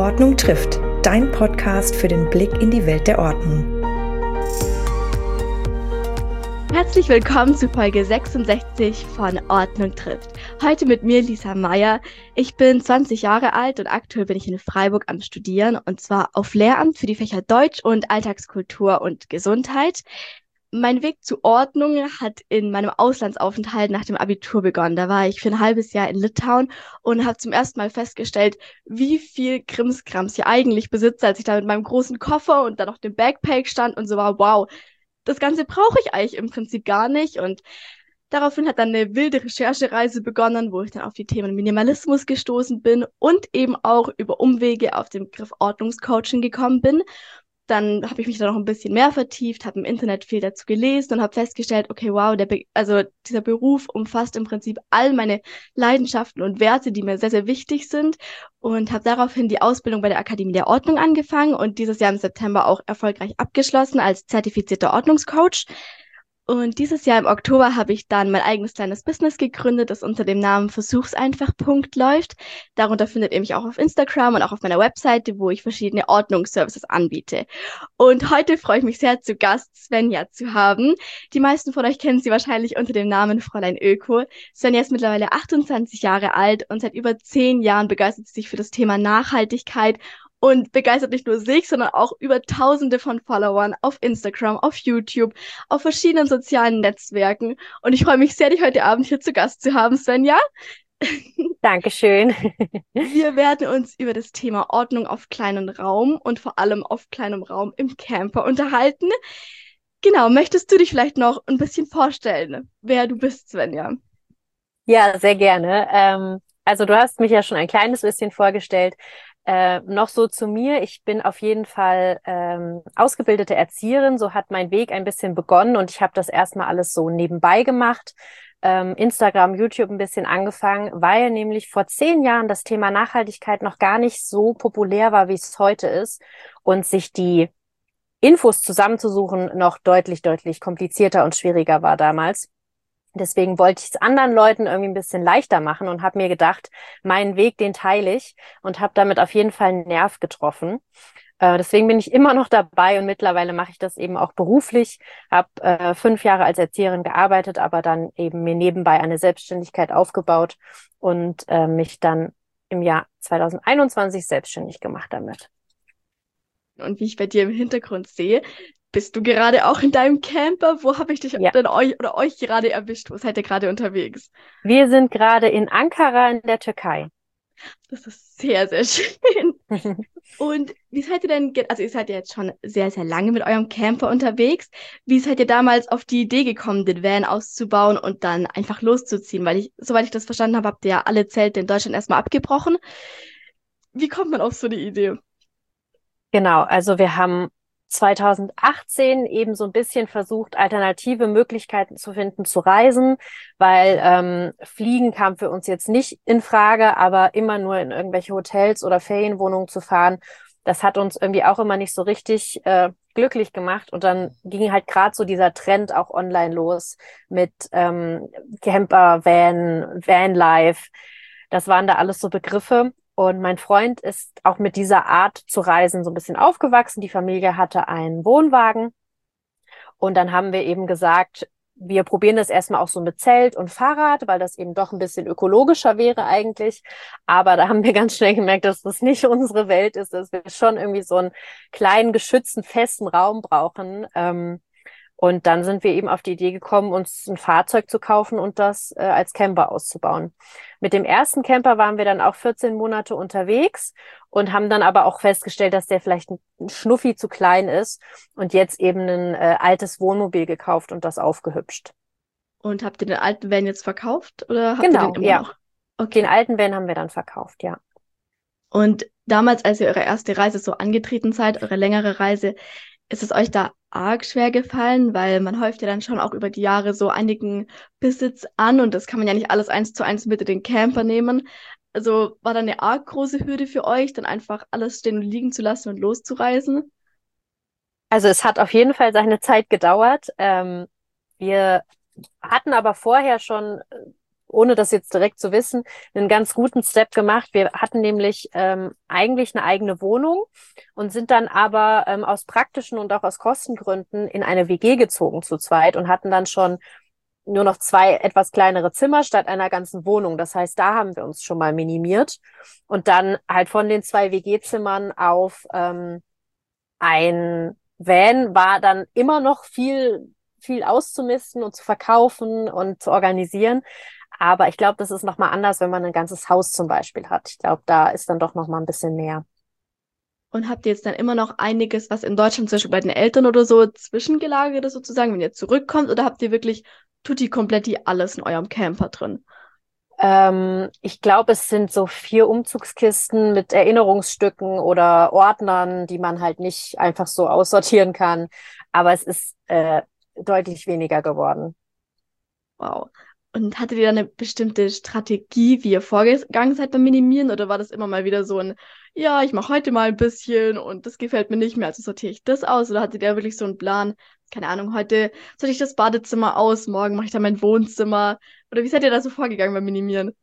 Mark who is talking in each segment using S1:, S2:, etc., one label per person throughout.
S1: Ordnung trifft, dein Podcast für den Blick in die Welt der Ordnung.
S2: Herzlich willkommen zu Folge 66 von Ordnung trifft. Heute mit mir Lisa Meyer. Ich bin 20 Jahre alt und aktuell bin ich in Freiburg am Studieren und zwar auf Lehramt für die Fächer Deutsch und Alltagskultur und Gesundheit. Mein Weg zur Ordnung hat in meinem Auslandsaufenthalt nach dem Abitur begonnen. Da war ich für ein halbes Jahr in Litauen und habe zum ersten Mal festgestellt, wie viel Krimskrams ich eigentlich besitze, als ich da mit meinem großen Koffer und dann noch dem Backpack stand und so war, wow, das Ganze brauche ich eigentlich im Prinzip gar nicht. Und daraufhin hat dann eine wilde Recherchereise begonnen, wo ich dann auf die Themen Minimalismus gestoßen bin und eben auch über Umwege auf den Begriff Ordnungscoaching gekommen bin. Dann habe ich mich da noch ein bisschen mehr vertieft, habe im Internet viel dazu gelesen und habe festgestellt, okay, wow, dieser Beruf umfasst im Prinzip all meine Leidenschaften und Werte, die mir sehr, sehr wichtig sind und habe daraufhin die Ausbildung bei der Akademie der Ordnung angefangen und dieses Jahr im September auch erfolgreich abgeschlossen als zertifizierter Ordnungscoach. Und dieses Jahr im Oktober habe ich dann mein eigenes kleines Business gegründet, das unter dem Namen Versuchseinfach. läuft. Darunter findet ihr mich auch auf Instagram und auch auf meiner Webseite, wo ich verschiedene Ordnungsservices anbiete. Und heute freue ich mich sehr, zu Gast Svenja zu haben. Die meisten von euch kennen sie wahrscheinlich unter dem Namen Fräulein Öko. Svenja ist mittlerweile 28 Jahre alt und seit über 10 Jahren begeistert sie sich für das Thema Nachhaltigkeit und begeistert nicht nur sich, sondern auch über Tausende von Followern auf Instagram, auf YouTube, auf verschiedenen sozialen Netzwerken. Und ich freue mich sehr, dich heute Abend hier zu Gast zu haben, Svenja.
S3: Dankeschön.
S2: Wir werden uns über das Thema Ordnung auf kleinem Raum und vor allem auf kleinem Raum im Camper unterhalten. Genau, möchtest du dich vielleicht noch ein bisschen vorstellen, wer du bist, Svenja?
S3: Ja, sehr gerne. Also du hast mich ja schon ein kleines bisschen vorgestellt. Noch so zu mir. Ich bin auf jeden Fall ausgebildete Erzieherin. So hat mein Weg ein bisschen begonnen und ich habe das erstmal alles so nebenbei gemacht. Instagram, YouTube ein bisschen angefangen, weil nämlich vor 10 Jahren das Thema Nachhaltigkeit noch gar nicht so populär war, wie es heute ist und sich die Infos zusammenzusuchen noch deutlich, deutlich komplizierter und schwieriger war damals. Deswegen wollte ich es anderen Leuten irgendwie ein bisschen leichter machen und habe mir gedacht, meinen Weg, den teile ich und habe damit auf jeden Fall einen Nerv getroffen. Deswegen bin ich immer noch dabei und mittlerweile mache ich das eben auch beruflich. Habe 5 Jahre als Erzieherin gearbeitet, aber dann eben mir nebenbei eine Selbstständigkeit aufgebaut und mich dann im Jahr 2021 selbstständig gemacht damit.
S2: Und wie ich bei dir im Hintergrund sehe, bist du gerade auch in deinem Camper? Wo habe ich dich denn euch gerade erwischt? Wo seid ihr gerade unterwegs?
S3: Wir sind gerade in Ankara in der Türkei.
S2: Das ist sehr, sehr schön. Und wie seid ihr denn, also ihr seid ja jetzt schon sehr, sehr lange mit eurem Camper unterwegs. Wie seid ihr damals auf die Idee gekommen, den Van auszubauen und dann einfach loszuziehen? Weil soweit ich das verstanden habe, habt ihr ja alle Zelte in Deutschland erstmal abgebrochen. Wie kommt man auf so eine Idee?
S3: Genau, also wir haben 2018 eben so ein bisschen versucht, alternative Möglichkeiten zu finden, zu reisen, weil Fliegen kam für uns jetzt nicht in Frage, aber immer nur in irgendwelche Hotels oder Ferienwohnungen zu fahren, das hat uns irgendwie auch immer nicht so richtig glücklich gemacht. Und dann ging halt gerade so dieser Trend auch online los mit Camper, Vanlife. Das waren da alles so Begriffe. Und mein Freund ist auch mit dieser Art zu reisen so ein bisschen aufgewachsen. Die Familie hatte einen Wohnwagen. Und dann haben wir eben gesagt, wir probieren das erstmal auch so mit Zelt und Fahrrad, weil das eben doch ein bisschen ökologischer wäre eigentlich. Aber da haben wir ganz schnell gemerkt, dass das nicht unsere Welt ist, dass wir schon irgendwie so einen kleinen, geschützten, festen Raum brauchen. Und dann sind wir eben auf die Idee gekommen, uns ein Fahrzeug zu kaufen und das als Camper auszubauen. Mit dem ersten Camper waren wir dann auch 14 Monate unterwegs und haben dann aber auch festgestellt, dass der vielleicht ein Schnuffi zu klein ist und jetzt eben ein altes Wohnmobil gekauft und das aufgehübscht.
S2: Und habt ihr den alten Van jetzt verkauft oder habt ihr den immer noch?
S3: Okay. Den alten Van haben wir dann verkauft, ja.
S2: Und damals, als ihr eure erste Reise so angetreten seid, eure längere Reise, ist es euch da arg schwer gefallen? Weil man häuft ja dann schon auch über die Jahre so einigen Besitz an und das kann man ja nicht alles 1:1 mit in den Camper nehmen. Also war da eine arg große Hürde für euch, dann einfach alles stehen und liegen zu lassen und loszureisen?
S3: Also es hat auf jeden Fall seine Zeit gedauert. Wir hatten aber vorher schon ohne das jetzt direkt zu wissen, einen ganz guten Step gemacht. Wir hatten nämlich eigentlich eine eigene Wohnung und sind dann aber aus praktischen und auch aus Kostengründen in eine WG gezogen zu zweit und hatten dann schon nur noch 2 etwas kleinere Zimmer statt einer ganzen Wohnung. Das heißt, da haben wir uns schon mal minimiert und dann halt von den 2 WG-Zimmern auf ein Van war dann immer noch viel auszumisten und zu verkaufen und zu organisieren. Aber ich glaube, das ist nochmal anders, wenn man ein ganzes Haus zum Beispiel hat. Ich glaube, da ist dann doch nochmal ein bisschen mehr.
S2: Und habt ihr jetzt dann immer noch einiges, was in Deutschland zum Beispiel bei den Eltern oder so zwischengelagert ist sozusagen, wenn ihr zurückkommt? Oder habt ihr wirklich tutti kompletti alles in eurem Camper drin?
S3: Ich glaube, es sind so 4 Umzugskisten mit Erinnerungsstücken oder Ordnern, die man halt nicht einfach so aussortieren kann. Aber es ist deutlich weniger geworden.
S2: Wow. Und hattet ihr da eine bestimmte Strategie, wie ihr vorgegangen seid beim Minimieren? Oder war das immer mal wieder so ein, ja, ich mache heute mal ein bisschen und das gefällt mir nicht mehr, also sortiere ich das aus? Oder hattet ihr wirklich so einen Plan? Keine Ahnung, heute sortiere ich das Badezimmer aus, morgen mache ich dann mein Wohnzimmer. Oder wie seid ihr da so vorgegangen beim Minimieren?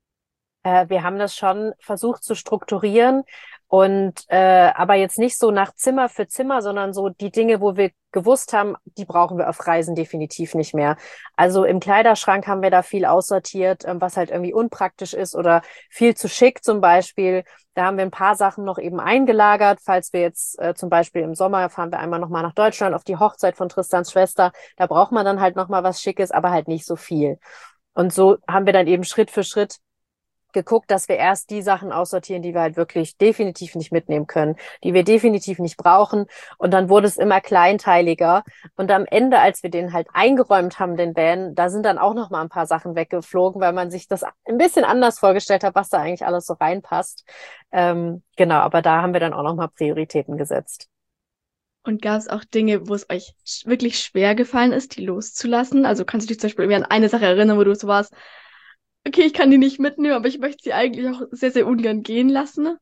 S3: Wir haben das schon versucht zu strukturieren und aber jetzt nicht so nach Zimmer für Zimmer, sondern so die Dinge, wo wir gewusst haben, die brauchen wir auf Reisen definitiv nicht mehr. Also im Kleiderschrank haben wir da viel aussortiert, was halt irgendwie unpraktisch ist oder viel zu schick zum Beispiel. Da haben wir ein paar Sachen noch eben eingelagert, falls wir jetzt zum Beispiel im Sommer fahren wir einmal nochmal nach Deutschland auf die Hochzeit von Tristans Schwester. Da braucht man dann halt nochmal was Schickes, aber halt nicht so viel. Und so haben wir dann eben Schritt für Schritt geguckt, dass wir erst die Sachen aussortieren, die wir halt wirklich definitiv nicht mitnehmen können, die wir definitiv nicht brauchen. Und dann wurde es immer kleinteiliger. Und am Ende, als wir den halt eingeräumt haben, den Van, da sind dann auch noch mal ein paar Sachen weggeflogen, weil man sich das ein bisschen anders vorgestellt hat, was da eigentlich alles so reinpasst. Genau, aber da haben wir dann auch noch mal Prioritäten gesetzt.
S2: Und gab es auch Dinge, wo es euch wirklich schwer gefallen ist, die loszulassen? Also kannst du dich zum Beispiel irgendwie an eine Sache erinnern, wo du so warst, okay, ich kann die nicht mitnehmen, aber ich möchte sie eigentlich auch sehr, sehr ungern gehen lassen.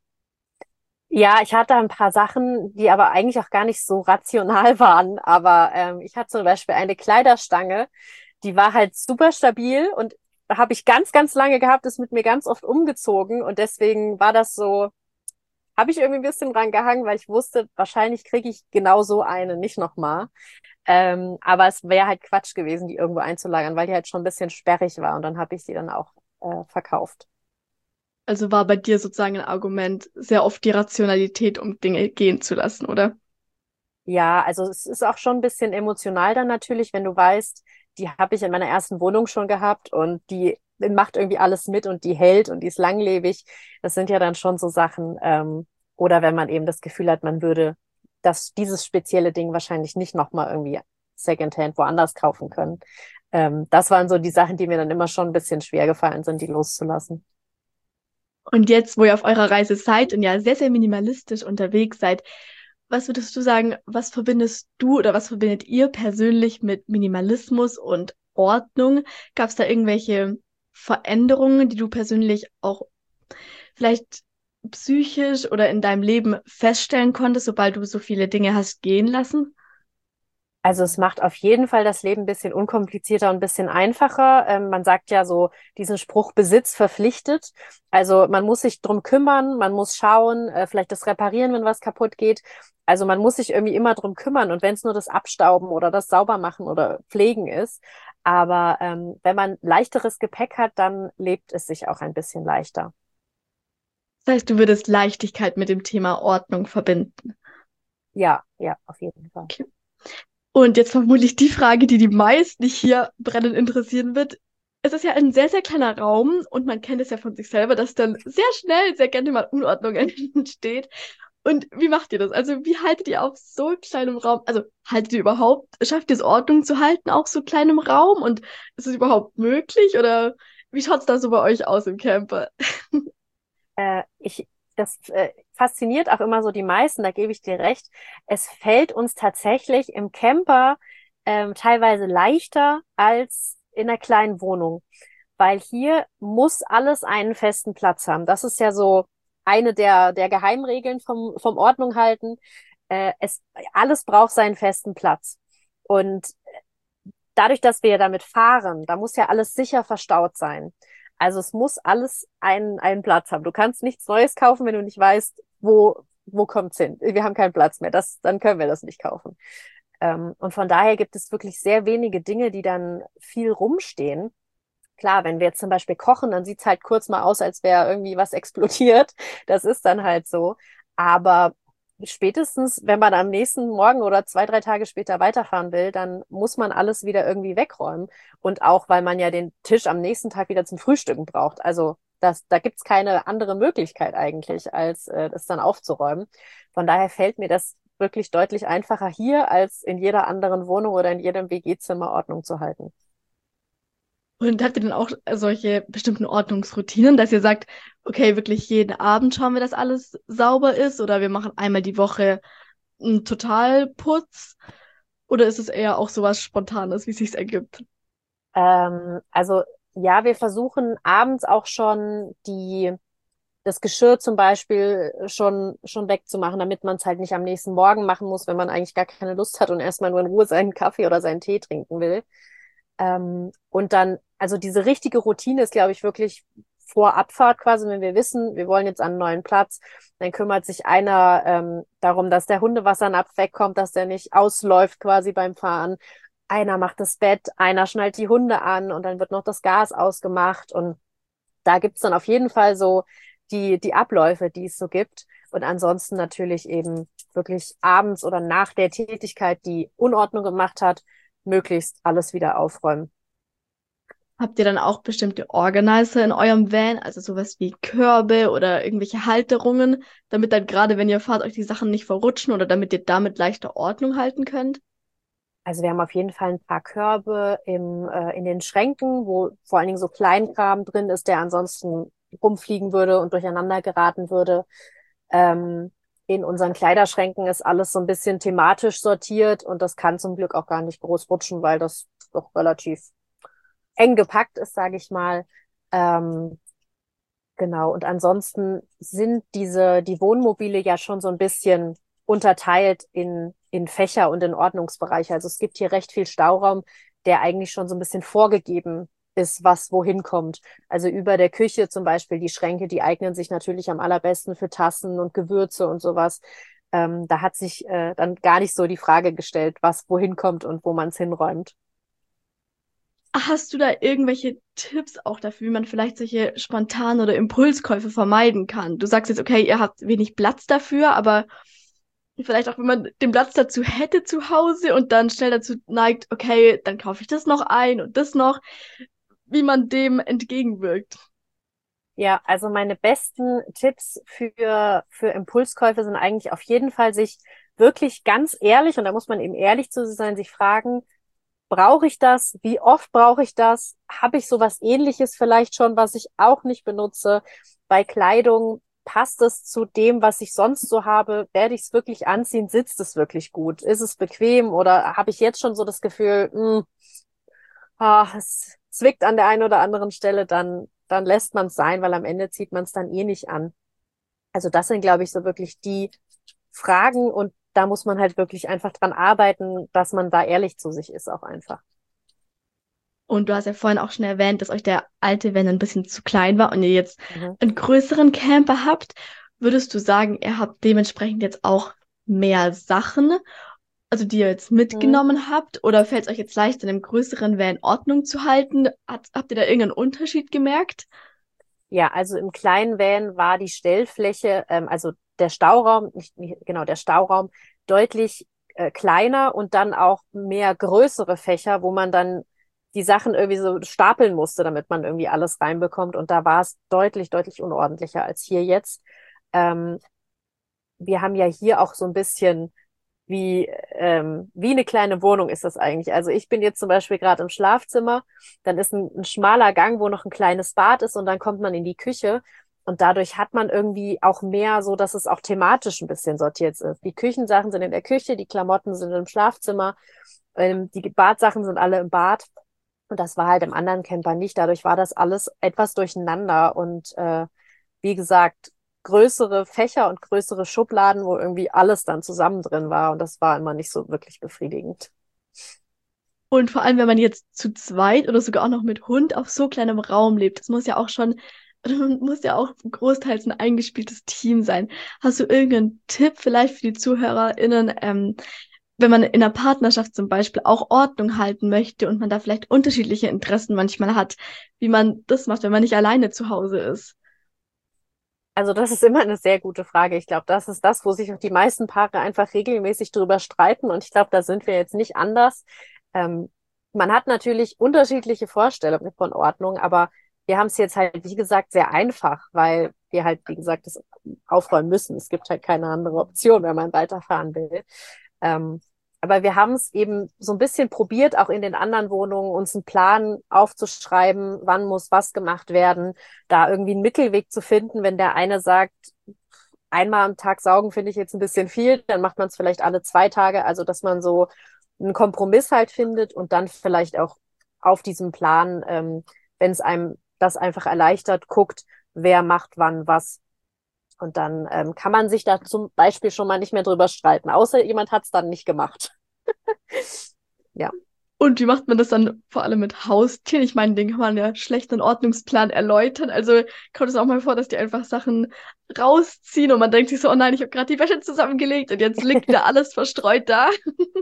S3: Ja, ich hatte ein paar Sachen, die aber eigentlich auch gar nicht so rational waren. Aber ich hatte zum Beispiel eine Kleiderstange, die war halt super stabil und habe ich ganz, ganz lange gehabt, ist mit mir ganz oft umgezogen und deswegen war das so, habe ich irgendwie ein bisschen dran gehangen, weil ich wusste, wahrscheinlich kriege ich genau so eine nicht nochmal. Aber es wäre halt Quatsch gewesen, die irgendwo einzulagern, weil die halt schon ein bisschen sperrig war und dann habe ich sie dann auch verkauft.
S2: Also war bei dir sozusagen ein Argument sehr oft die Rationalität, um Dinge gehen zu lassen, oder?
S3: Ja, also es ist auch schon ein bisschen emotional dann natürlich, wenn du weißt, die habe ich in meiner ersten Wohnung schon gehabt und die macht irgendwie alles mit und die hält und die ist langlebig. Das sind ja dann schon so Sachen. Oder wenn man eben das Gefühl hat, man würde dieses spezielle Ding wahrscheinlich nicht nochmal irgendwie Secondhand woanders kaufen können. Das waren so die Sachen, die mir dann immer schon ein bisschen schwer gefallen sind, die loszulassen.
S2: Und jetzt, wo ihr auf eurer Reise seid und ja sehr, sehr minimalistisch unterwegs seid, was würdest du sagen, was verbindest du oder was verbindet ihr persönlich mit Minimalismus und Ordnung? Gab es da irgendwelche Veränderungen, die du persönlich auch vielleicht psychisch oder in deinem Leben feststellen konntest, sobald du so viele Dinge hast gehen lassen?
S3: Also es macht auf jeden Fall das Leben ein bisschen unkomplizierter und ein bisschen einfacher. Man sagt ja so diesen Spruch Besitz verpflichtet. Also man muss sich drum kümmern, man muss schauen, vielleicht das reparieren, wenn was kaputt geht. Also man muss sich irgendwie immer drum kümmern und wenn es nur das Abstauben oder das Saubermachen oder Pflegen ist. Aber wenn man leichteres Gepäck hat, dann lebt es sich auch ein bisschen leichter.
S2: Das heißt, du würdest Leichtigkeit mit dem Thema Ordnung verbinden.
S3: Ja, ja, auf jeden Fall.
S2: Okay. Und jetzt vermutlich die Frage, die die meisten hier brennend interessieren wird. Es ist ja ein sehr, sehr kleiner Raum und man kennt es ja von sich selber, dass dann sehr schnell, sehr gerne mal Unordnung entsteht. Und wie macht ihr das? Also wie haltet ihr auf so kleinem Raum, also haltet ihr überhaupt, schafft ihr es Ordnung zu halten auf so kleinem Raum? Und ist es überhaupt möglich? Oder wie schaut es da so bei euch aus im Camper?
S3: Das fasziniert auch immer so die meisten, da gebe ich dir recht. Es fällt uns tatsächlich im Camper teilweise leichter als in einer kleinen Wohnung, weil hier muss alles einen festen Platz haben. Das ist ja so eine der Geheimregeln vom Ordnung halten. Alles braucht seinen festen Platz. Und dadurch, dass wir ja damit fahren, da muss ja alles sicher verstaut sein. Also es muss alles einen Platz haben. Du kannst nichts Neues kaufen, wenn du nicht weißt, wo kommt's hin. Wir haben keinen Platz mehr. Dann können wir das nicht kaufen. Und von daher gibt es wirklich sehr wenige Dinge, die dann viel rumstehen. Klar, wenn wir jetzt zum Beispiel kochen, dann sieht's halt kurz mal aus, als wäre irgendwie was explodiert. Das ist dann halt so. Aber spätestens, wenn man am nächsten Morgen oder 2, 3 Tage später weiterfahren will, dann muss man alles wieder irgendwie wegräumen. Und auch, weil man ja den Tisch am nächsten Tag wieder zum Frühstücken braucht. Also da gibt's keine andere Möglichkeit eigentlich, als das dann aufzuräumen. Von daher fällt mir das wirklich deutlich einfacher hier, als in jeder anderen Wohnung oder in jedem WG-Zimmer Ordnung zu halten.
S2: Und habt ihr dann auch solche bestimmten Ordnungsroutinen, dass ihr sagt, okay, wirklich jeden Abend schauen wir, dass alles sauber ist oder wir machen einmal die Woche einen Totalputz? Oder ist es eher auch sowas Spontanes, wie es sich ergibt?
S3: Also ja, wir versuchen abends auch schon das Geschirr zum Beispiel schon wegzumachen, damit man es halt nicht am nächsten Morgen machen muss, wenn man eigentlich gar keine Lust hat und erstmal nur in Ruhe seinen Kaffee oder seinen Tee trinken will. Und dann, also diese richtige Routine ist, glaube ich, wirklich vor Abfahrt quasi, wenn wir wissen, wir wollen jetzt an einen neuen Platz, dann kümmert sich einer darum, dass der Hundewassernapf wegkommt, dass der nicht ausläuft quasi beim Fahren. Einer macht das Bett, einer schnallt die Hunde an und dann wird noch das Gas ausgemacht. Und da gibt's dann auf jeden Fall so die Abläufe, die es so gibt. Und ansonsten natürlich eben wirklich abends oder nach der Tätigkeit, die Unordnung gemacht hat, möglichst alles wieder aufräumen.
S2: Habt ihr dann auch bestimmte Organizer in eurem Van, also sowas wie Körbe oder irgendwelche Halterungen, damit dann gerade, wenn ihr fahrt, euch die Sachen nicht verrutschen oder damit ihr damit leichter Ordnung halten könnt?
S3: Also wir haben auf jeden Fall ein paar Körbe in den Schränken, wo vor allen Dingen so Kleinkram drin ist, der ansonsten rumfliegen würde und durcheinander geraten würde. In unseren Kleiderschränken ist alles so ein bisschen thematisch sortiert und das kann zum Glück auch gar nicht groß rutschen, weil das doch relativ eng gepackt ist, sage ich mal. Ähm, genau. Und ansonsten sind die Wohnmobile ja schon so ein bisschen unterteilt in Fächer und in Ordnungsbereiche. Also es gibt hier recht viel Stauraum, der eigentlich schon so ein bisschen vorgegeben ist, was wohin kommt. Also über der Küche zum Beispiel, die Schränke, die eignen sich natürlich am allerbesten für Tassen und Gewürze und sowas. Da hat sich dann gar nicht so die Frage gestellt, was wohin kommt und wo man es hinräumt.
S2: Hast du da irgendwelche Tipps auch dafür, wie man vielleicht solche spontanen oder Impulskäufe vermeiden kann? Du sagst jetzt, okay, ihr habt wenig Platz dafür, aber vielleicht auch, wenn man den Platz dazu hätte zu Hause und dann schnell dazu neigt, okay, dann kaufe ich das noch ein und das noch, wie man dem entgegenwirkt.
S3: Ja, also meine besten Tipps für Impulskäufe sind eigentlich auf jeden Fall sich wirklich ganz ehrlich, und da muss man eben ehrlich zu sich sein, sich fragen, brauche ich das? Wie oft brauche ich das? Habe ich sowas Ähnliches vielleicht schon, was ich auch nicht benutze? Bei Kleidung, passt es zu dem, was ich sonst so habe? Werde ich es wirklich anziehen? Sitzt es wirklich gut? Ist es bequem? Oder habe ich jetzt schon so das Gefühl, es zwickt an der einen oder anderen Stelle, dann lässt man es sein, weil am Ende zieht man es dann eh nicht an. Also das sind, glaube ich, so wirklich die Fragen und da muss man halt wirklich einfach dran arbeiten, dass man da ehrlich zu sich ist auch einfach.
S2: Und du hast ja vorhin auch schon erwähnt, dass euch der alte Van ein bisschen zu klein war und ihr jetzt
S3: Mhm.
S2: einen größeren Camper habt. Würdest du sagen, ihr habt dementsprechend jetzt auch mehr Sachen, also die ihr jetzt
S3: Mhm.
S2: mitgenommen habt? Oder fällt es euch jetzt leichter, in einem größeren Van Ordnung zu halten? Habt ihr da irgendeinen Unterschied gemerkt?
S3: Ja, also im kleinen Van war die Stellfläche, also der Stauraum, nicht genau, der Stauraum deutlich kleiner und dann auch mehr größere Fächer, wo man dann die Sachen irgendwie so stapeln musste, damit man irgendwie alles reinbekommt. Und da war es deutlich, deutlich unordentlicher als hier jetzt. Ähm, Wir haben ja hier auch so ein bisschen wie eine kleine Wohnung ist das eigentlich. Also ich bin jetzt zum Beispiel gerade im Schlafzimmer, dann ist ein schmaler Gang, wo noch ein kleines Bad ist und dann kommt man in die Küche und dadurch hat man irgendwie auch mehr so, dass es auch thematisch ein bisschen sortiert ist. Die Küchensachen sind in der Küche, die Klamotten sind im Schlafzimmer, die Badsachen sind alle im Bad und das war halt im anderen Camper nicht. Dadurch war das alles etwas durcheinander und wie gesagt, größere Fächer und größere Schubladen, wo irgendwie alles dann zusammen drin war. Und das war immer nicht so wirklich befriedigend.
S2: Und vor allem, wenn man jetzt zu zweit oder sogar auch noch mit Hund auf so kleinem Raum lebt, das muss ja auch schon, muss ja auch großteils ein eingespieltes Team sein. Hast du irgendeinen Tipp vielleicht für die ZuhörerInnen, wenn man in einer Partnerschaft zum Beispiel auch Ordnung halten möchte und man da vielleicht unterschiedliche Interessen manchmal hat, wie man das macht, wenn man nicht alleine zu Hause ist?
S3: Also das ist immer eine sehr gute Frage. Ich glaube, das ist das, wo sich auch die meisten Paare einfach regelmäßig drüber streiten. Und ich glaube, da sind wir jetzt nicht anders. Ähm, Man hat natürlich unterschiedliche Vorstellungen von Ordnung, aber wir haben es jetzt halt, wie gesagt, sehr einfach, weil wir halt, wie gesagt, das aufräumen müssen. Es gibt halt keine andere Option, wenn man weiterfahren will. Ähm, aber wir haben es eben so ein bisschen probiert, auch in den anderen Wohnungen, uns einen Plan aufzuschreiben, wann muss was gemacht werden, da irgendwie einen Mittelweg zu finden. Wenn der eine sagt, einmal am Tag saugen finde ich jetzt ein bisschen viel, dann macht man es vielleicht alle 2 Tage. Also, dass man so einen Kompromiss halt findet und dann vielleicht auch auf diesem Plan, wenn es einem das einfach erleichtert, guckt, wer macht wann was. Und dann kann man sich da zum Beispiel schon mal nicht mehr drüber streiten, außer jemand hat es dann nicht gemacht. Ja.
S2: Und wie macht man das dann vor allem mit Haustieren? Ich meine, den kann man ja schlecht einen Ordnungsplan erläutern. Also kommt es auch mal vor, dass die einfach Sachen rausziehen und man denkt sich so, oh nein, ich habe gerade die Wäsche zusammengelegt und jetzt liegt wieder alles verstreut da.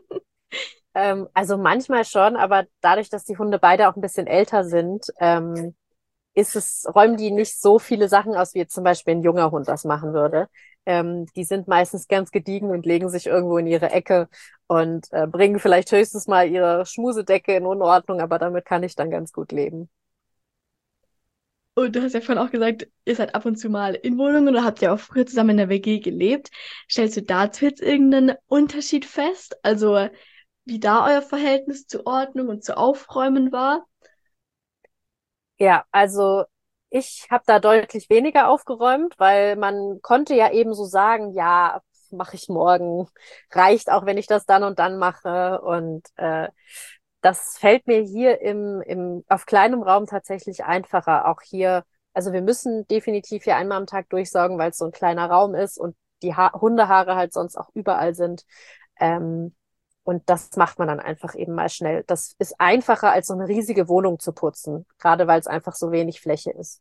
S3: Also manchmal schon, aber dadurch, dass die Hunde beide auch ein bisschen älter sind, räumen die nicht so viele Sachen aus, wie jetzt zum Beispiel ein junger Hund das machen würde. Die sind meistens ganz gediegen und legen sich irgendwo in ihre Ecke und bringen vielleicht höchstens mal ihre Schmusedecke in Unordnung, aber damit kann ich dann ganz gut leben.
S2: Und du hast ja vorhin auch gesagt, ihr seid ab und zu mal in Wohnungen oder habt ja auch früher zusammen in der WG gelebt. Stellst du dazu jetzt irgendeinen Unterschied fest? Also wie da euer Verhältnis zu Ordnung und zu Aufräumen war?
S3: Ja, also ich habe da deutlich weniger aufgeräumt, weil man konnte ja eben so sagen, ja, mache ich morgen, reicht auch, wenn ich das dann und dann mache. Und das fällt mir hier auf kleinem Raum tatsächlich einfacher. Auch hier, also wir müssen definitiv hier einmal am Tag durchsaugen, weil es so ein kleiner Raum ist und die Hundehaare halt sonst auch überall sind. Ähm, und das macht man dann einfach eben mal schnell. Das ist einfacher, als so eine riesige Wohnung zu putzen, gerade weil es einfach so wenig Fläche ist.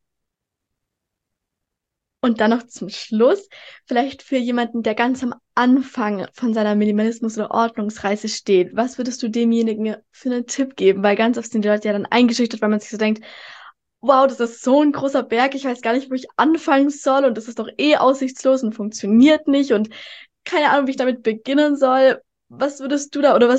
S2: Und dann noch zum Schluss, vielleicht für jemanden, der ganz am Anfang von seiner Minimalismus- oder Ordnungsreise steht, was würdest du demjenigen für einen Tipp geben? Weil ganz oft sind die Leute ja dann eingeschüchtert, weil man sich so denkt, wow, das ist so ein großer Berg, ich weiß gar nicht, wo ich anfangen soll und das ist doch eh aussichtslos und funktioniert nicht und keine Ahnung, wie ich damit beginnen soll. Was würdest du da oder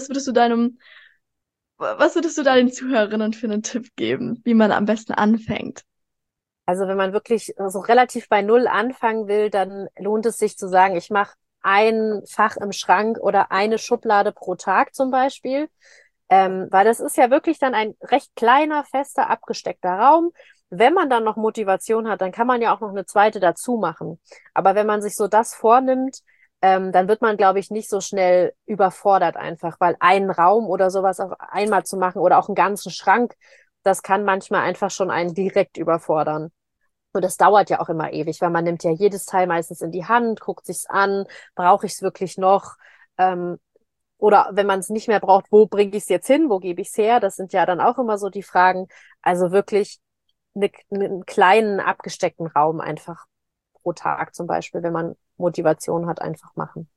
S2: was würdest du da den Zuhörerinnen für einen Tipp geben, wie man am besten anfängt?
S3: Also wenn man wirklich so relativ bei Null anfangen will, dann lohnt es sich zu sagen, ich mache ein Fach im Schrank oder eine Schublade pro Tag zum Beispiel. Weil das ist ja wirklich dann ein recht kleiner, fester, abgesteckter Raum. Wenn man dann noch Motivation hat, dann kann man ja auch noch eine zweite dazu machen. Aber wenn man sich so das vornimmt, dann wird man, glaube ich, nicht so schnell überfordert einfach, weil einen Raum oder sowas auf einmal zu machen oder auch einen ganzen Schrank, das kann manchmal einfach schon einen direkt überfordern. Und das dauert ja auch immer ewig, weil man nimmt ja jedes Teil meistens in die Hand, guckt sich's an, brauche ich es wirklich noch? Ähm, oder wenn man es nicht mehr braucht, wo bringe ich es jetzt hin? Wo gebe ich es her? Das sind ja dann auch immer so die Fragen. Also wirklich einen kleinen abgesteckten Raum einfach pro Tag zum Beispiel, wenn man Motivation hat, einfach machen.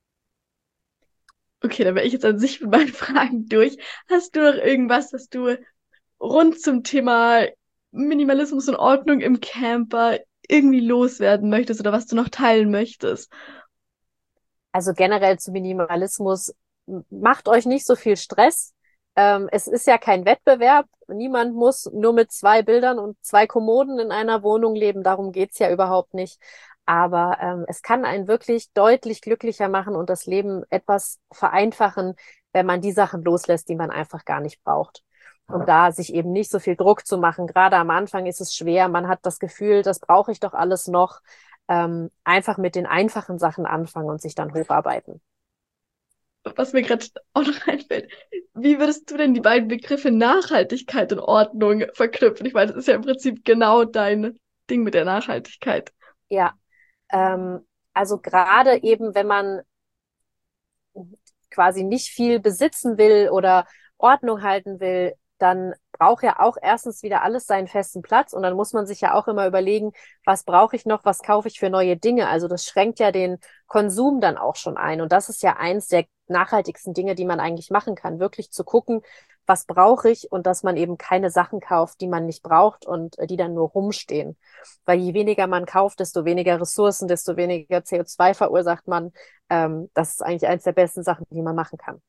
S2: Okay, dann wäre ich jetzt an sich mit meinen Fragen durch. Hast du noch irgendwas, was du rund zum Thema Minimalismus und Ordnung im Camper irgendwie loswerden möchtest oder was du noch teilen möchtest?
S3: Also generell zu Minimalismus, macht euch nicht so viel Stress. Es ist ja kein Wettbewerb. Niemand muss nur mit 2 Bildern und 2 Kommoden in einer Wohnung leben. Darum geht's ja überhaupt nicht. Aber es kann einen wirklich deutlich glücklicher machen und das Leben etwas vereinfachen, wenn man die Sachen loslässt, die man einfach gar nicht braucht. Und da sich eben nicht so viel Druck zu machen. Gerade am Anfang ist es schwer. Man hat das Gefühl, das brauche ich doch alles noch. Einfach mit den einfachen Sachen anfangen und sich dann hocharbeiten.
S2: Was mir gerade auch noch einfällt, wie würdest du denn die beiden Begriffe Nachhaltigkeit und Ordnung verknüpfen? Ich meine, das ist ja im Prinzip genau dein Ding mit der Nachhaltigkeit.
S3: Ja, also gerade eben, wenn man quasi nicht viel besitzen will oder Ordnung halten will, dann braucht ja auch erstens wieder alles seinen festen Platz und dann muss man sich ja auch immer überlegen, was brauche ich noch, was kaufe ich für neue Dinge. Also das schränkt ja den Konsum dann auch schon ein und das ist ja eins der nachhaltigsten Dinge, die man eigentlich machen kann, wirklich zu gucken, was brauche ich und dass man eben keine Sachen kauft, die man nicht braucht und die dann nur rumstehen. Weil je weniger man kauft, desto weniger Ressourcen, desto weniger CO2 verursacht man. Das ist eigentlich eins der besten Sachen, die man machen kann.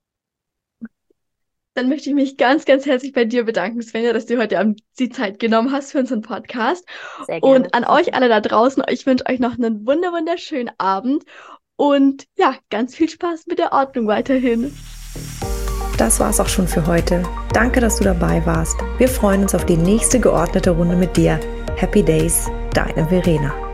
S2: Dann möchte ich mich ganz, ganz herzlich bei dir bedanken, Svenja, dass du heute die Zeit genommen hast für unseren Podcast.
S3: Sehr gerne.
S2: Und an euch alle da draußen, ich wünsche euch noch einen wunderschönen Abend und ja, ganz viel Spaß mit der Ordnung weiterhin.
S1: Das war's auch schon für heute. Danke, dass du dabei warst. Wir freuen uns auf die nächste geordnete Runde mit dir. Happy Days, deine Verena.